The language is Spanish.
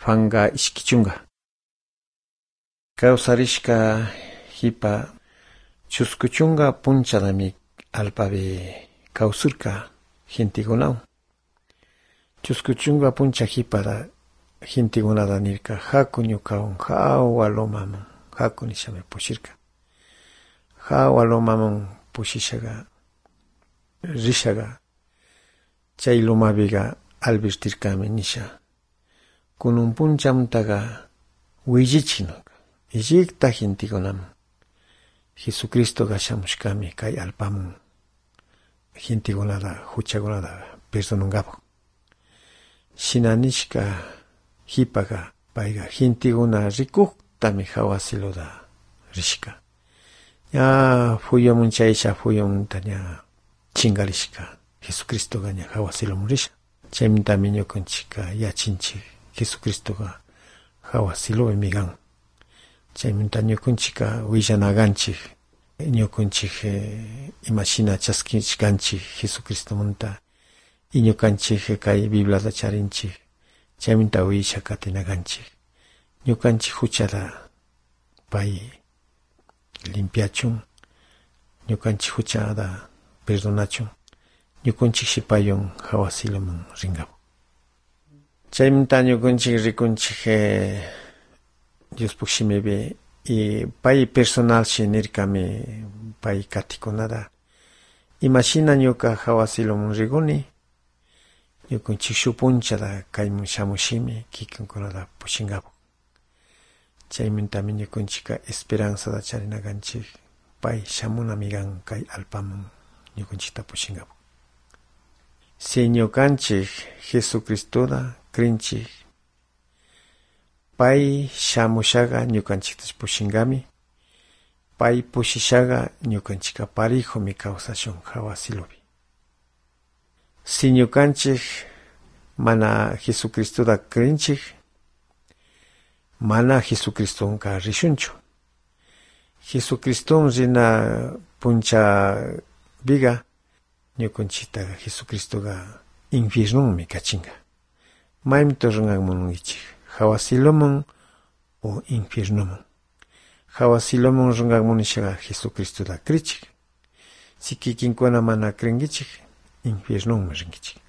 Juanga ishkichunga. Kawsarishka hipa chuskuchunga punchadami alpabe kawsurka gentikunawan. Chuskuchunga puncha hipada gentikunata nirka haku ñukawan hawa lomaman haku nishami pushirka. Hawa lomaman pushishaga rishaga chay lomabiga albertirkami nisha. Kunun punchamtaga willichinuka. Illikta gentikunaman Jesucristoga shamushkami kay alpamun gentikunata huchakunata perdonangapak. Shinanishka hipaga payga gentikuna rikuktami hawasiluda rishka. Ya fuyomun chaysha fuyomunta ña chingarishka Jesucristoga ña hawasilumun risha. Chaymantami ñukanchikka yachinchik Jesucristoga hawasilumi kan. Chaymanta ñukanchikka willanaganchik ñukanchik imashina chaskishkanchik Jesucristomanta y ñukanchik kay Bibliata charinchik chaymanta wisha katinaganchik ñukanchik huchata pay limpiachun ñukanchik huchata perdonachun ñukanchik shipayun hawasilumun ringapu. Chaymanta ñukanchik rikunchik Diospuk shimibi y pay personal shinirkami pay katikunata imashina ñuka hawasilumun riguni ñukanchik shupunchata kaymun shamushimi kikinkunata pushingapu. Chaymantami ñukanchikka esperanzata charinaganchik pay shamunami kan kay alpamun ñukanchikta pushingapu. Si ñukanchik Jesucristota krinchik pay shamushaga ñukanchikta pushingami pay pushishaga ñukanchikka parejumi kawsashun hawasilupi. Si ñukanchik mana Jesucristota krinchik mana Jesucristonka rishunchu. Jesucriston rina puncha biga ñukanchikta Jesucristoga infiernunmi kachinga. Maymto runganmunungichik hawasilumun o infiernumun. Hawasilumun runganmunishaga Jesucristota krichik. Si kikinkuna mana kringichik infiernumun ringichik.